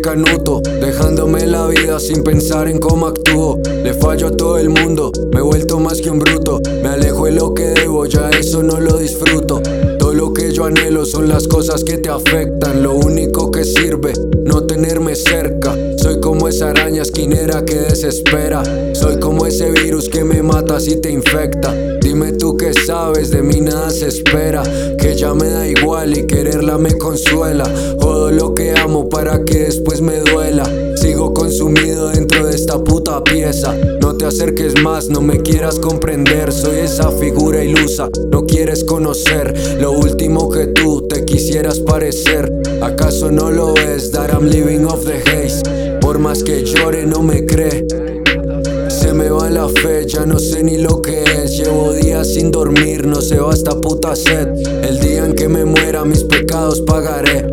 canuto, dejándome la vida sin pensar en cómo actúo. Le fallo a todo el mundo, me he vuelto más que un bruto. Me alejo de lo que debo, ya eso no lo disfruto. Todo lo que yo anhelo son las cosas que te afectan. Lo único que sirve, no tenerme cerca. Soy como esa araña esquinera que desespera. Soy como ese virus que me mata si te infecta. Dime tú qué sabes, de mí nada se espera. Que ya me da igual y quererla me consuela. Jodo lo que amo para que después me duela. Sigo consumido dentro de esta puta pieza. No te acerques más, no me quieras comprender. Soy esa figura ilusa, no quieres conocer lo último que tú te quisieras parecer. ¿Acaso no lo ves? That I'm living off the haze. Por más que llore no me cree. Se me va la fe, ya no sé ni lo que es. Llevo días sin dormir, no se va esta puta sed. El día en que me muera mis pecados pagaré.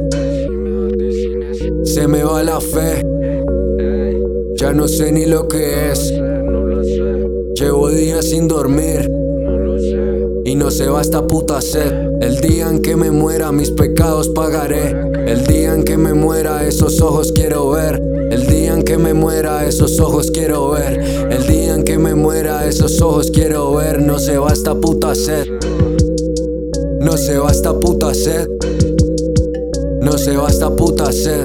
Se me va la fe, ya no sé ni lo que es. Llevo días sin dormir y no se va esta puta sed. El día en que me muera mis pecados pagaré. El día en que me muera esos ojos quiero ver. El día en que me muera esos ojos quiero ver. El día en que me muera esos ojos quiero ver. No se va esta puta sed. No se va esta puta sed. No se va esta puta sed,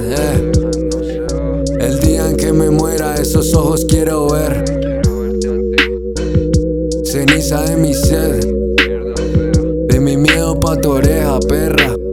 El día en que me muera esos ojos quiero ver. Ceniza de mi sed, de mi miedo pa' tu oreja, perra.